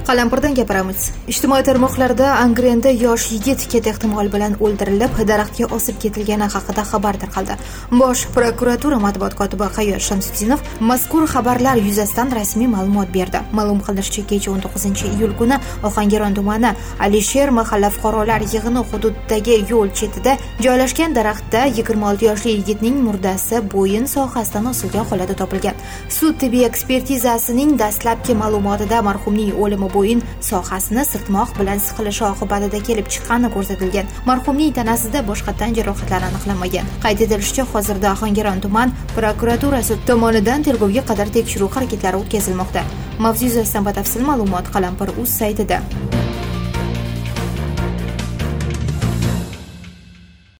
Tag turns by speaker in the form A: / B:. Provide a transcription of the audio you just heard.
A: Qalampirdan gapiramiz. Ijtimoiy tarmoqlarda Angrenda yosh yigit katta ehtimol bilan o'ldirilib, daraxtga osib ketilgani haqida xabar tarqaldi. Bosh prokuratura matbuot kotibi Hayot Shamsiddinov mazkur xabarlar yuzasidan rasmiy ma'lumot berdi. Ma'lum qilinishicha, kecha 19-iyul kuni Ohangaron tumani Alisher mahalla fuqarolar yig'ini hududidagi yo'l chetida joylashgan daraxtda 26 yoshli yigitning murdasi bo'yin sohasidan osilgan holda topilgan. Sud tibbiy ekspertizasining dastlabki ma'lumotida marhumning o'limi bo'yin sohasini sirtmoq bilan siqilishi oqibatida kelib chiqqani ko'rsatilgan. Marhumning tanasida boshqa tan jarohatlari aniqlanmagan. Qayd etilishicha, hozirda Ohangaron tuman prokuraturasi tomonidan tergovga qadar tekshiruv harakatlari o'tkazilmoqda. Mavzu yuzasidan batafsil ma'lumot Qalampir.uz saytida.